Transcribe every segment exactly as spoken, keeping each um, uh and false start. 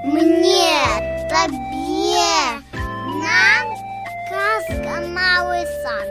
Мне, табе, нам казка «Малый сан».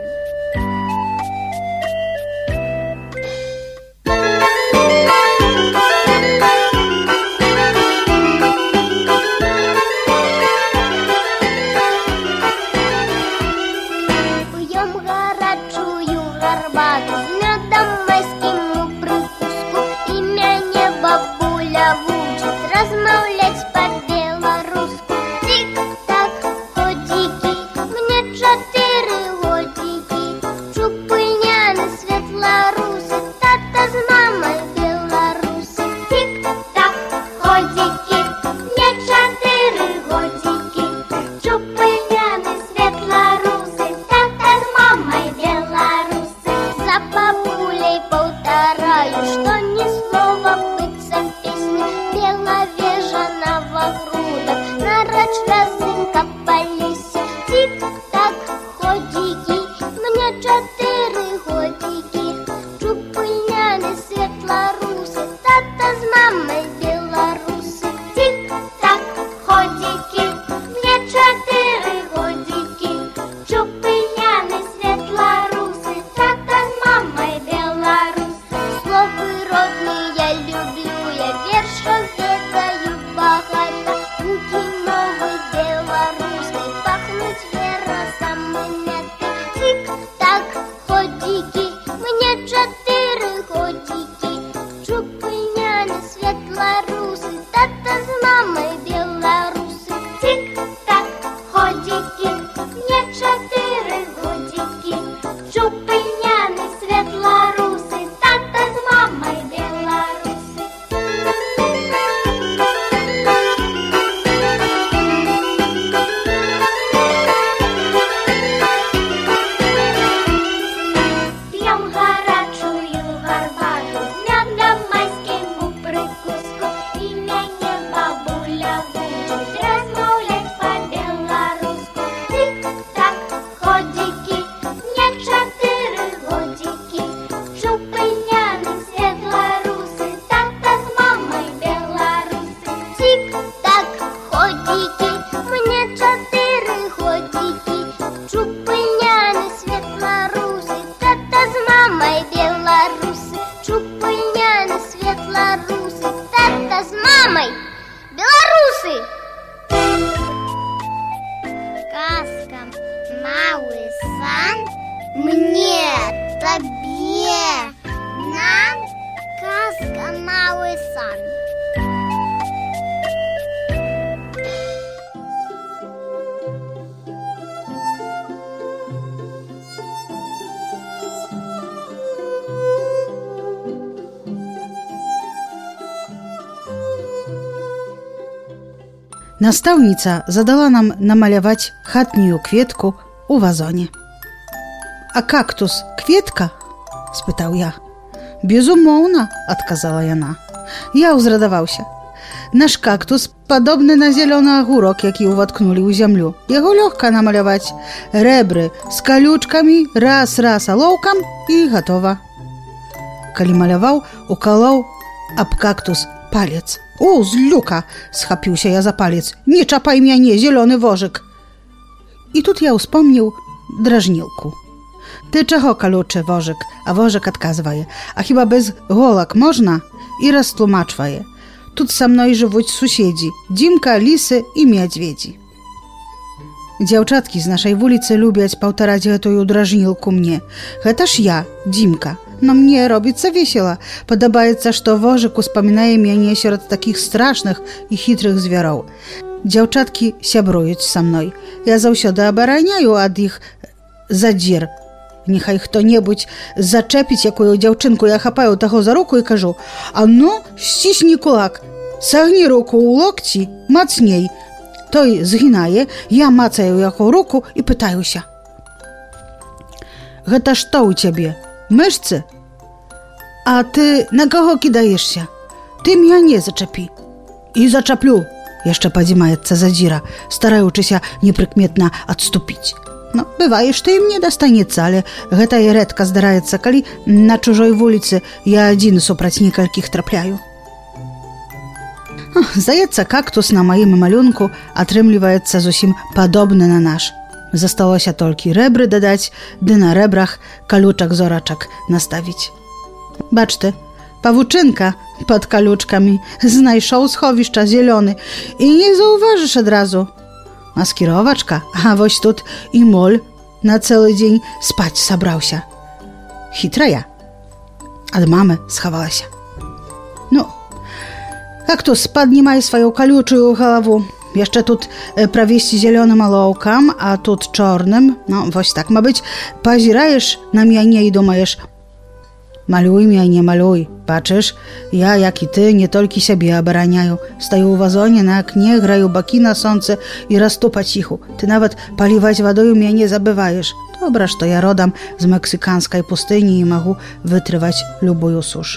Пьем горячую горбату с медом майским у прикуску, и мяне бабуля вучит размовлять по-белоруску. Тик-так, ходики, мне чотири годики, чупыняны светлорусы, тата с мамой белорусы. Тик-так, ходики, мне чотири годики, чупыняны светлорусы, тата с мамой белорусы. За бабулей повторяю, что ни слова быться песни, беловежа новогрудок, нарач разынка по лесе. Тик-так, ходики, мне чотири годики, чупыняны светлорусы, тата с мамой белорусы. Тик-так, ходики, мне чотири годики, чупыняны светлорусы, тата с мамой белорусы. Словы родные я люблю, я вершов ведаю богато, звуки новой белорусской пахнут веросом и мятой. Тик-так, ходики, мне чотири годики, чупыняны светлорусы, тата с мамой белорусы. Тик-так, ходики, мне чотири годики, чупыняны светлорусы, тата с мамой белорусы. Пьем горячую горбату с медом майским у прикуску, и мяне бабуля вучит размовлять по-белоруску. Тик-так, ходики, мне чотири годики, чупыняны светлорусы, тата с мамой белорусы. Тик-так, ходики, мне чотири годики, чупыняны светлорусы, тата с мамой белорусы. Чупыняны светлорусы, тата с мамой белорусы. Казка «Малый сан». Мне, табе, нам казка «Малый сан». Настаўніца задала нам намаляваць хатнюю кветку у вазоне. «А кактус – кветка?» – спытаў я. «Безумоўна», – адказала яна. Я ўзрадаваўся. Наш кактус падобны на зялёны агурок, які ўваткнулі ў зямлю. Яго лёгка намаляваць. Рэбры з калючкамі, раз-раз алоўкам і гатова. Калі маляваў, укалоў аб кактус палец. «О, злюка!» – схапіўся я за палец. «Не чапай мяне, зялёны вожык!» І тут я ўспомніў дражнілку. «Ты чаго, калючы вожык?» А вожык адказвае: «А хіба без голак можна?» І растлумачвае: «Тут са мной жывуць суседзі, Дзімка, лісы і мядзведзі». Дзяўчаткі з нашай вуліцы любяць паўтараць гэтую дражнілку мне. Гэта ж я, Дзімка. Но мне робіцца весела. Падабаецца, што вожык успамінае мяне сярод такіх страшных і хітрых звяроў. Дзяўчаткі сябруюць са мной. Я заўсёды абараняю ад іх задзір. Няхай хто-небудзь зачэпіць якую дзяўчынку, я хапаю таго за руку і кажу: «А ну, сцісні кулак, сагні руку ў локці мацней». Той згінае, я мацаю яго руку і пытаюся: «Гэта што ў цябе? Мышцы? А ты на каго кідаешся? Ты мяне зачапі». «І зачаплю», – яшчэ падзімаецца задзіра, стараючыся непрыкметна адступіць. Ну, бывае, што і мне дастанецца, але гэта і рэдка здараецца, калі на чужой вуліцы я адзін супраць некалькіх трапляю. Здаецца, кактус на маім малюнку атрымліваецца зусім падобны на наш. Засталося толькі рэбры дадаць, ды на рэбрах калючак-зорачак наставіць. Бачце, павучынка пад калючкамі знайшоў сховішча зялёны і не заўважыш адразу. Маскіровачка, а вось тут і моль на цэлы дзень спаць сабраўся. Хітрая. Ад мамы схавалася. Ну, кактус, паднімай сваю калючую галаву. Яшчэ тут правесці зялёным алоўкам, а тут чорным. Ну, вось так, мабыць, пазіраеш на мяне і думаеш: малюй мяне, малюй. Бачыш, я, як і ты, не толькі сябе абараняю. Стаю ў вазоне на акне, граю бакі на сонцы і расту паціху. Ты нават паліваць вадою мяне забываеш. Добра, што я родам з мексіканскай пустыні і магу вытрываць любую суш.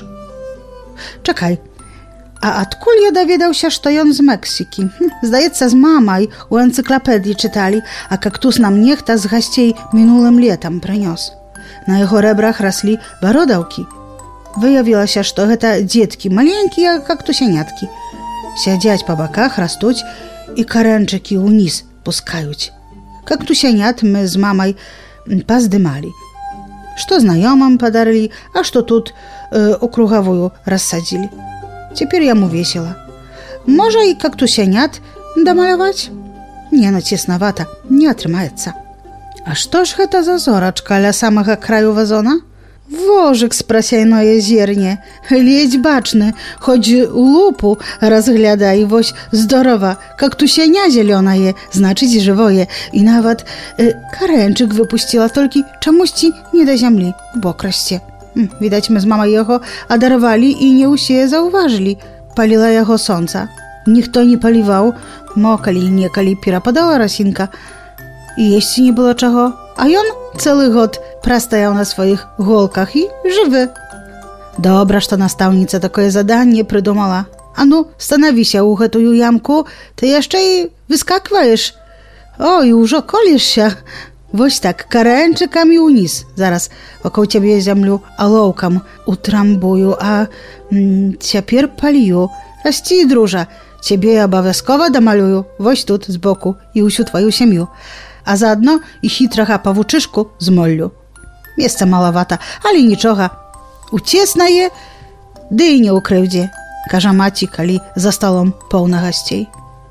Чакай, а адкуль я даведаўся, што ён з Мексікі? Здаецца, з мамай у энцыклапедыі чыталі, а кактус нам нехта з гасцей мінулым летам прынёс. На яго рэбрах раслі бародаўкі. Выявілася, што гэта дзеткі, маленькія кактусяняткі. Сядзяць па баках, растуць і карэнчыкі ўніз пускаюць. Кактусянят мы з мамай паздымалі. Што знаёмым падарылі, а што тут э, у кругавую рассадзілі. Цяпер яму весела. Можа і кактусянят дамаляваць? Не, ну цеснавата, не атрымаецца. А што ж гэта за зорачка ля самага краю вазона? Вожык з прасяйное зерне, ледзь бачны, хоць лупу разглядай, вось здорова, кактусяня зялёнае, значыць жывое, і нават э, карэнчык выпусціла, толькі чамусьці не да зямлі, бок расце. Відаць, мы з мамай яго адарвалі і не ўсе заўважылі. Паліла яго сонца. Ніхто не паліваў, мо калі-некалі перападала расінка, і есці не было чаго, а ён цэлы год прастаяў на сваіх голках і жывы. Добра, што настаўніца такое заданне прыдумала. А ну, станавіся ў гэтую ямку, ты яшчэ і выскакваеш. О, і ўжо колішся. Вось так, карэнчыкамі ўніз. Зараз вакол цябе зямлю алоўкам утрамбую, а м, цяпер палью. Расці, дружа, цябе абавязкова дамалюю, вось тут, збоку, і ўсю тваю сям'ю. А заадно і хітрага павучышку з моллю. Месца малавата, але нічога. Уцеснае, ды і не ў крыўдзе, кажа маці, калі за сталом поўна гасцей.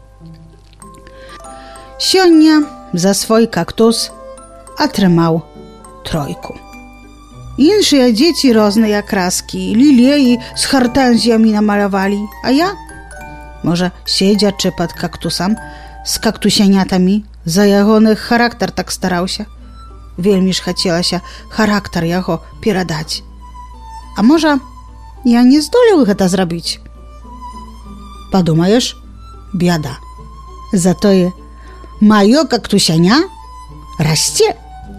Сёння за свой кактус атрымаў тройку. Іншыя дзеці розныя краскі, лілеі з хартэнзіямі намалявалі, а я, можа, седзячы пад кактусам з кактусянятамі, за ягоны характар так стараўся. Вельмі ж хацелася характар яго перадаць. А можа, я не здолеў гэта зрабіць? Падумаеш, бяда. Затое маё кактусяня расце.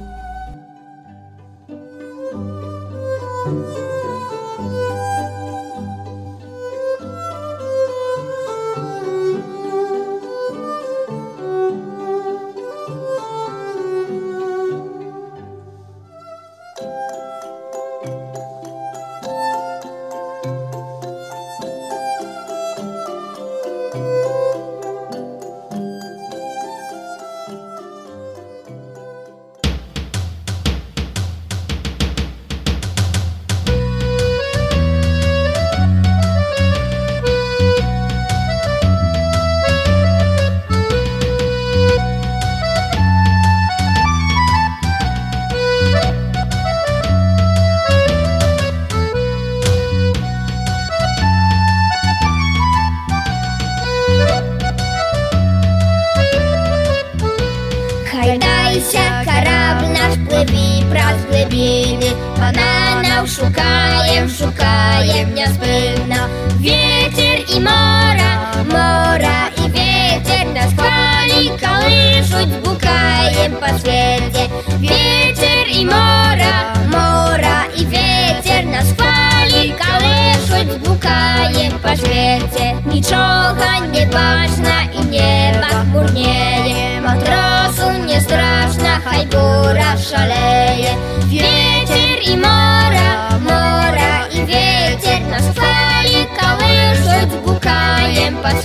Корабль наш плыві праз глыбіны, бананаў шукаем, шукаем няспынна. Ветер і мора, мора і ветер нас хвалі калышуць, блукаем па свеце. Ветер і мора, мора і ветер нас хвалі калышуць, блукаем па свеце. Нічога не бачна і неба хмурнее, матросу не страшно, хай буря шалее. Ветер і мора, мора і ветер нас хвалі калышуць, блукаем па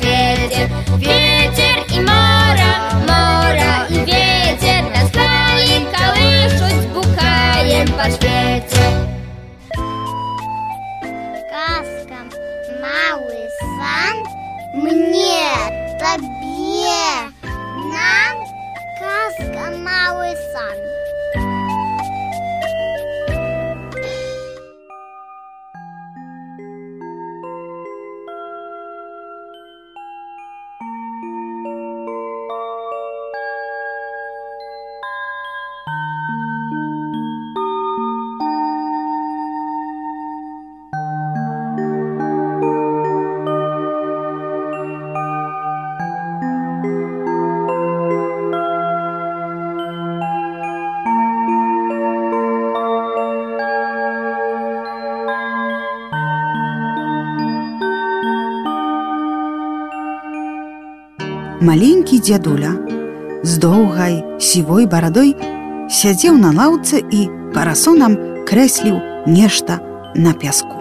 маленькі дзядуля з доўгай сівой барадой сядзеў на лаўцы і парасонам крэсліў нешта на пяску.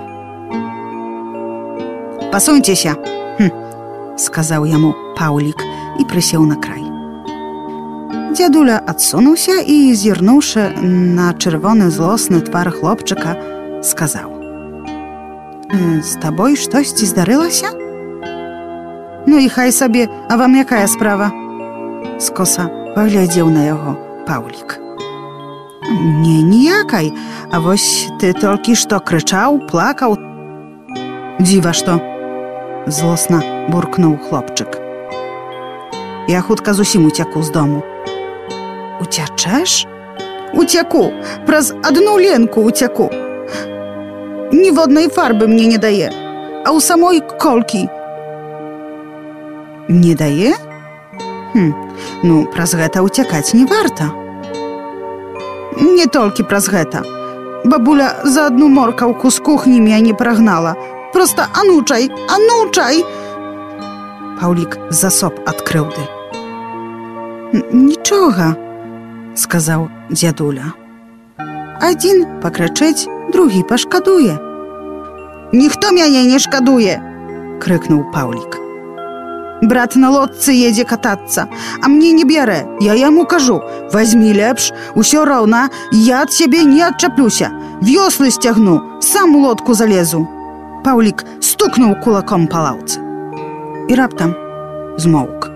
«Пасуньцеся!» хм, сказаў яму Паўлік і прысеў на край. Дзядуля адсунуўся і, зірнуўшы на чырвоны злосны твар хлопчыка, сказаў: «З табой штосьці здарылася?» «Ну і хай сабе, а вам якая справа?» Скоса паглядзеў на яго Паўлік. «Не, ніякай, а вось ты толькі што крычаў, плакаў». «Дзіва што?» злосна буркнуў хлопчык. «Я хутка зусім уцяку з дому». «Уцячэш?» «Уцяку, праз адну Ленку уцяку. Ніводнай фарбы мне не дае, а ў самой колькі». «Не дае? Хм, ну, праз гэта уцякаць не варта». «Не толькі праз гэта. Бабуля за адну моркаўку з кухні мяне прагнала. Проста анучай, анучай!» Паўлік засоп ад крыўды. «Нічога», — сказаў дзядуля. «Адзін пакрычэць, другі пашкадуе». «Ніхто мяне не шкадуе!» — крыкнуў Паўлік. «Брат на лодцы едзе катацца, а мне не бярэ. Я яму кажу: возьми лепш, усё роўна, я ад сябе не адчаплюся. Вёслы сцягну, сам у лодку залезу». Паўлік стукнуў кулаком па лаўцы і раптам змоўк.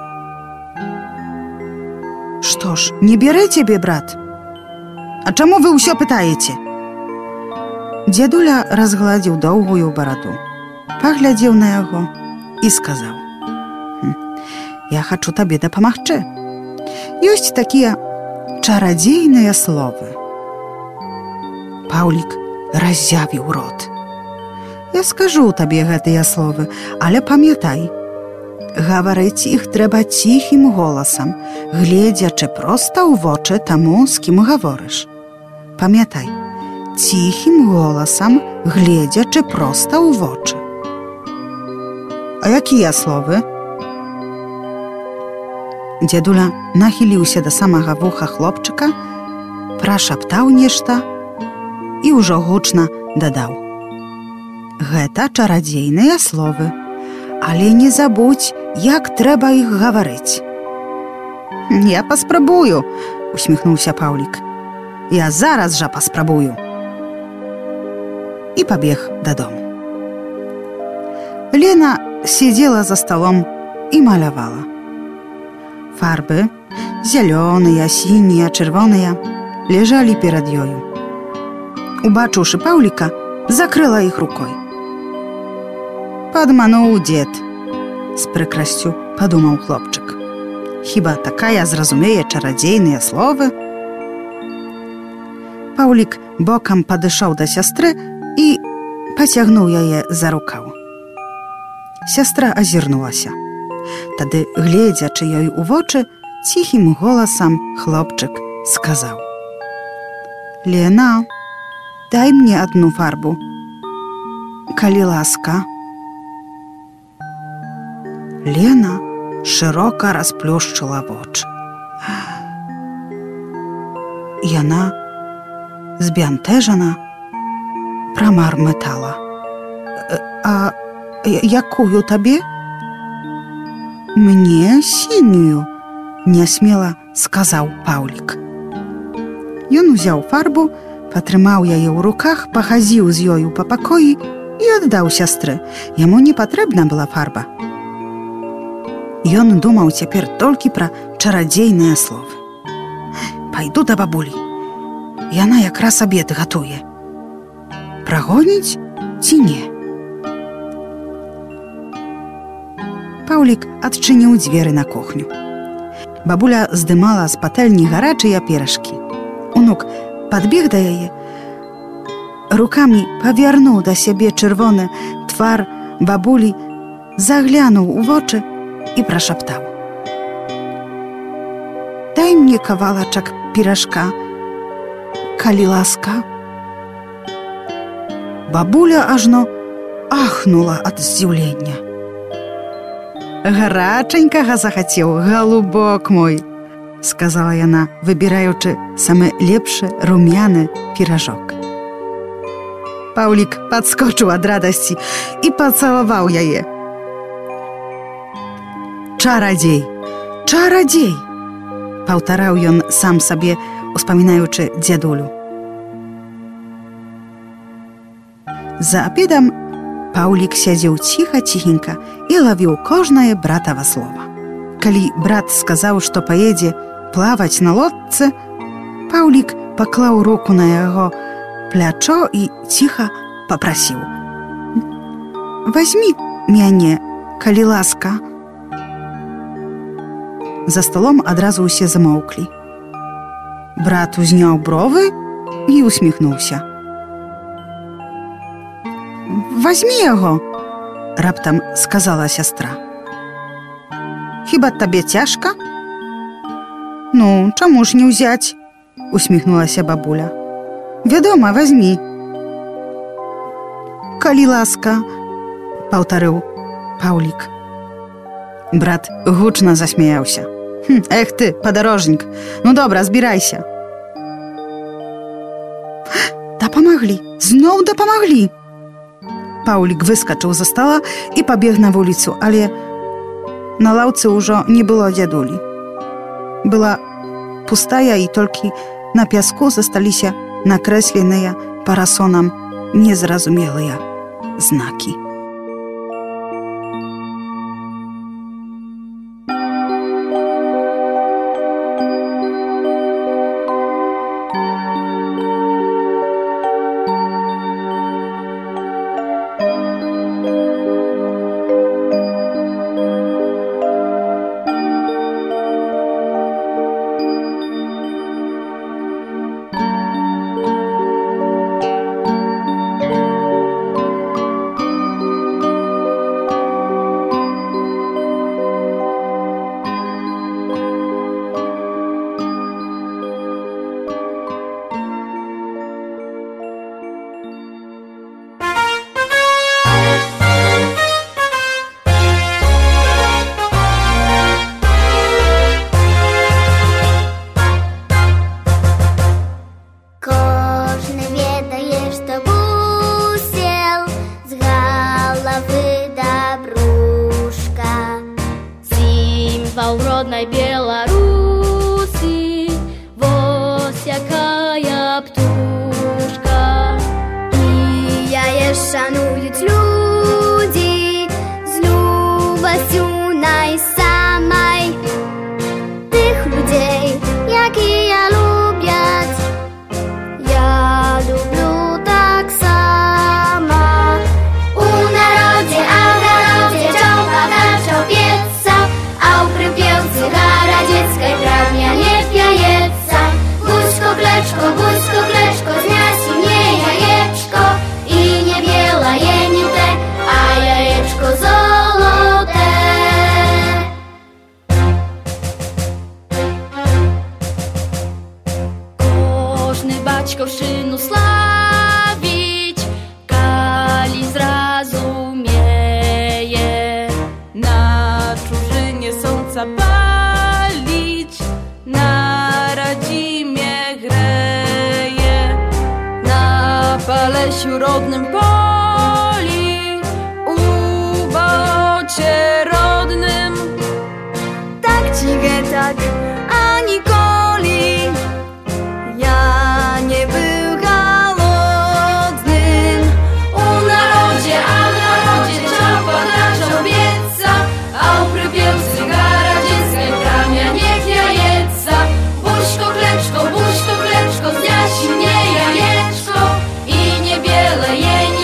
«Што ж, не бярэ цябе, брат? А чаму вы ўсё пытаеце?» Дзядуля разгладзіў доўгую бараду, паглядзеў на яго і сказаў: «Я хачу табе дапамагчы. Ёсць такія чарадзейныя словы». Паўлік раззявіў рот. «Я скажу табе гэтыя словы, але памятай, гаварыць іх трэба ціхім голасам, гледзячы проста ў вочы таму, з кім гаворыш. Памятай, ціхім голасам, гледзячы проста ў вочы». «А якія словы?» Дзядуля нахіліўся да самага вуха хлопчыка, прашаптаў нешта і ўжо гучна дадаў: «Гэта чарадзейныя словы, але не забудзь, як трэба іх гаварыць». «Я паспрабую», — усміхнуўся Паўлік. «Я зараз жа паспрабую». І пабег дадому. Лена сидзела за сталом і малявала. Фарбы, зялёныя, сінія, чырвоныя, ляжалі перад ёю. Убачыўшы Паўліка, закрыла іх рукой. «Падмануў дзед», — з прыкрасцю падумаў хлопчык. «Хіба такая зразумее чарадзейныя словы?» Паўлік бокам падышоў да сястры і пацягнуў яе за рукаў. Сястра азірнулася. Тады, гледзячы ёй у вочы, ціхім голасам хлопчык сказаў: «Лена, дай мне адну фарбу, калі ласка». Лена шырока расплюшчыла вочы. Яна збянтэжана прамармытала: «А якую табе?» «Мне сінюю», — нясмела сказаў Паўлік. Ён узяў фарбу, патрымаў яе ў руках, пахазіў з ёю па пакоі і аддаў сястры. Яму не патрэбна была фарба. Ён думаў цяпер толькі пра чарадзейныя словы. «Пайду да бабулі. Яна якраз абед гатуе. Прагоніць ці не?» Паўлік адчыніў дзверы на кухню. Бабуля здымала з патэльні гарачыя перашкі. Унук падбег да яе, рукамі павярнуў да сябе чырвоны твар бабулі, заглянуў у вочы і прашаптаў: «Дай мне кавалачак пірашка, калі ласка». Бабуля ажно ахнула ад здзіўлення. гараченькага захацеў, галубок мой, сказала яна, выбіраючы самы лепшы румяны піражок. Паўлік падскочыў ад радасці і пацалаваў яе. Чарадзей, чарадзей, паўтараў ён сам сабе, успамінаючы дзядулю. За абедам Паўлік сядзеў ціха-ціхенька і лавіў кожнае братава слова. Калі брат сказаў, што паедзе плаваць на лодцы, Паўлік паклаў руку на яго плячо і ціха папрасіў: «Вазьмі мяне, калі ласка». За столом адразу ўсе замоўклі. Брат узняў бровы і усміхнуўся. «Вазьмі яго», – раптам сказала сястра. «Хіба табе цяжка?» «Ну, чаму ж не ўзяць?» – усміхнулася бабуля. «Вядома, вазьмі». «Калі ласка», – паўтарыў Паўлік. Брат гучна засмяяўся. «Хм, эх ты, падарожнік, ну добра, збірайся». «Дапамаглі, зноў дапамаглі!» Паўлік выскачыў за стола і пабег на вуліцу, але на лаўцы ўжо не было дзядулі. Была пустая, і толькі на пяску засталіся накрэсленыя парасонам незразумелыя знакі. Родной Беларуси, вось якая птушка. И яе шануюць людзі з любасцю найсамай. Тых людзей, якія любяць, я люблю так сама. У народзе, а в народзе чаўка начаў пецца, а ў прыпеўцы гарадзецкай травня не п'яецца. Гусько, клечко, гусько, клечко, знясі мне яечко, і не белае, не те, а яечко золоте. Кожны бацькаўшчыну славіць, калі зразумее, на чужыне сонца паліць, на радзіме грэе, на палesiu родным полі, у болоце родным. Так ці гэтак, а ніколі я не быў галодным. У народзе, а в народзе чаўка начаў бецца, а ў прыпеўцы гарадзецкай травня не п'яецца. Бушко, клечко, бушко, клечко, знясі мне яечко, і не белае,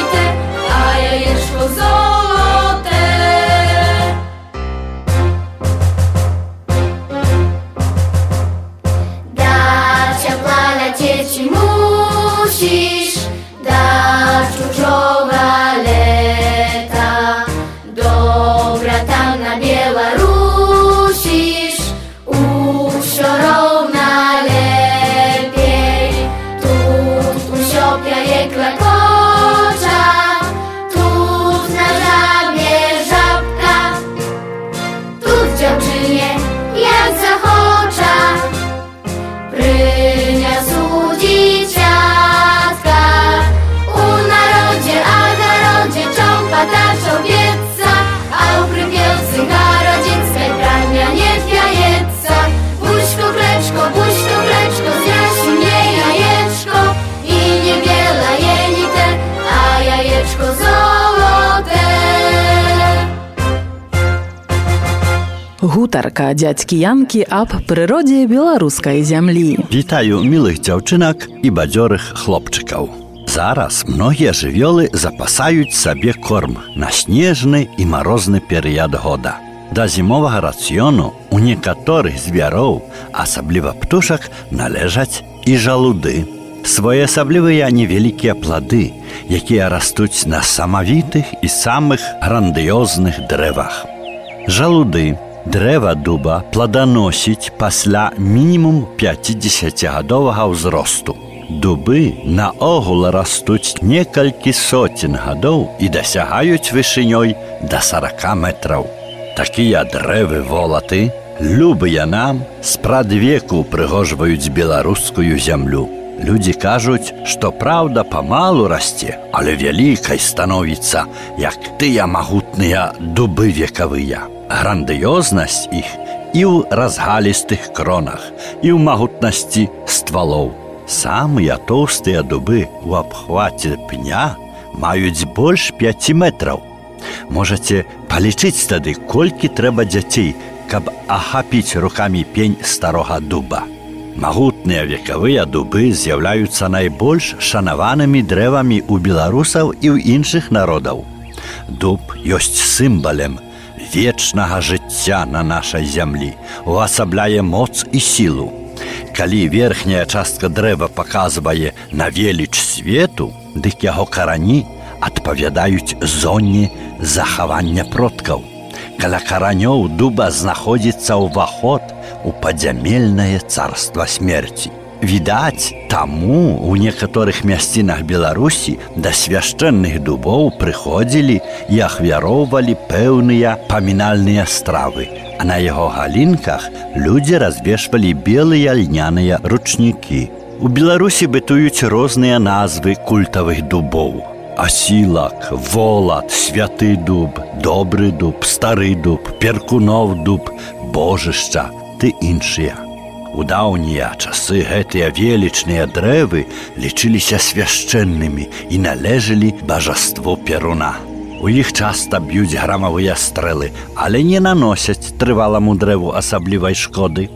Гутарка дзядзькі Янкі аб прыродзе беларускай зямлі. Вітаю мілых дзяўчынак і бадзёрых хлопчыкаў. Зараз многія жывёлы запасаюць сабе корм на снежны і марозны перыяд года. Да зімовага рацыёну у некаторых звяроў, асабліва птушак, належаць і жалуды. Своеасаблівыя невялікія плады, якія растуць на самавітых і самых грандыёзных дрэвах. Жалуды, дрэва дуба пладаносіць пасля мінімум пяцідзесяцігадовага ўзросту. Дубы наогул растуць некалькі соцень гадоў і дасягаюць вышынёй да сарака метраў. Такія дрэвы волаты, любыя нам, спрадвеку прыгожваюць беларускую зямлю. Людзі кажуць, што праўда памалу расце, але вялікай становіцца, як тыя магутныя дубы векавыя. Грандыёзнасць іх і ў разгалістых кронах, і ў магутнасці ствалоў. Самыя тоўстыя дубы ў абхваце пня маюць больш пяці метраў. Можаце палічыць тады, колькі трэба дзяцей, каб ахапіць рукамі пень старога дуба. Магутныя векавыя дубы з'яўляюцца найбольш шанаванымі дрэвамі ў беларусаў і ў іншых народаў. Дуб ёсць сімвалем вечнага жыцця на нашай зямлі, увасабляе моц і сілу. Калі верхняя частка дрэва паказвае на веліч свету, дык яго карані адпавядаюць зоне захавання продкаў. Каля каранёў дуба знаходзіцца ўваход у падзямельнае царства смерці. Відаць, таму ў некаторых мясцінах Беларусі да свяшчэнных дубоў прыходзілі і ахвяроўвалі пэўныя памінальныя стравы, а на яго галінках людзі развешвалі белыя льняныя ручнікі. У Беларусі бытуюць розныя назвы культавых дубоў. Асілак, волат, святы дуб, добры дуб, стары дуб, перкунов дуб, божышча ды іншыя. У даўнія часы гэтыя велічныя дрэвы лічыліся свяшчэннымі і належалі бажаству Перуна. У іх часта б'юць грамавыя стрэлы, але не наносяць трываламу дрэву асаблівай шкоды.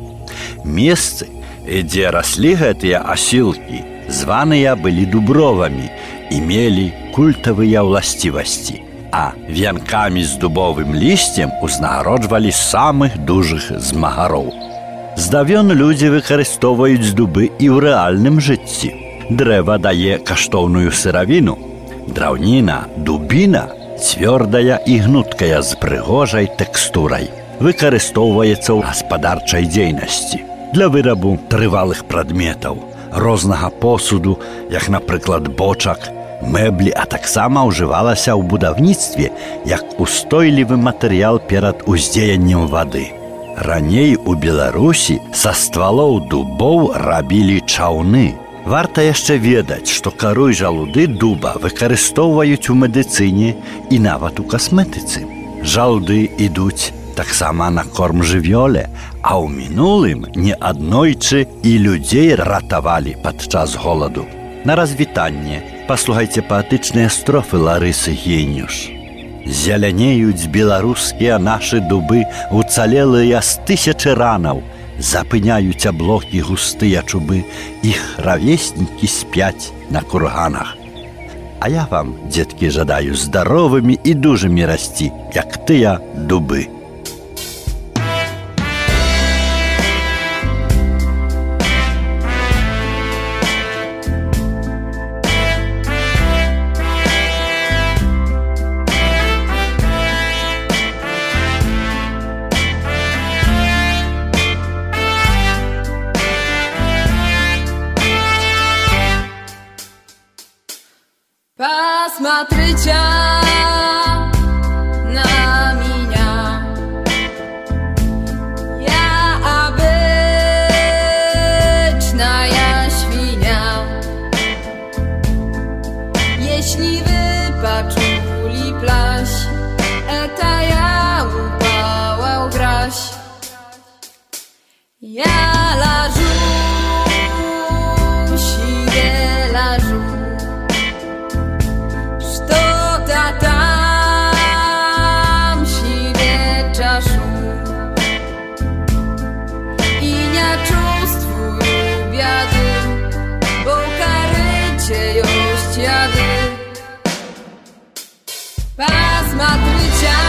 Месцы, дзе раслі гэтыя асілкі, званыя былі дубровамі і мелі культавыя ўласцівасці, а вянкамі з дубовым лісцем узнагароджвалі самых дужых змагароў. Здавён людзі выкарыстоўваюць дубы і ў рэальным жыцці. Дрэва дае каштоўную сыравіну. Драўніна, дубіна, цвёрдая і гнуткая з прыгожай тэкстурай. Выкарыстоўваецца ў гаспадарчай дзейнасці для вырабу трывалых прадметаў, рознага посуду, як, напрыклад, бочак, мэблі, а таксама ўжывалася ў будаўніцтве як устойлівы матэрыял перад уздзеяннем вады. Раней у Беларусі са ствалоў дубоў рабілі чаўны. Варта яшчэ ведаць, што кару і жалуды дуба выкарыстоўваюць у медыцыне і нават у касметыцы. Жалуды ідуць таксама на корм жывёле, а ў мінулым неаднойчы і людзей ратавалі падчас голаду. На развітанне паслухайце паэтычныя строфы Ларысы Геніюш. Зелянеюць беларускія нашы дубы, уцалелыя з тысячы ранаў, запыняюць аблокі густыя чубы, іх равеснікі спяць на курганах. А я вам, дзеткі, жадаю здаровымі і дужымі расці, як тыя дубы. Посмотрите на меня, Посмотри,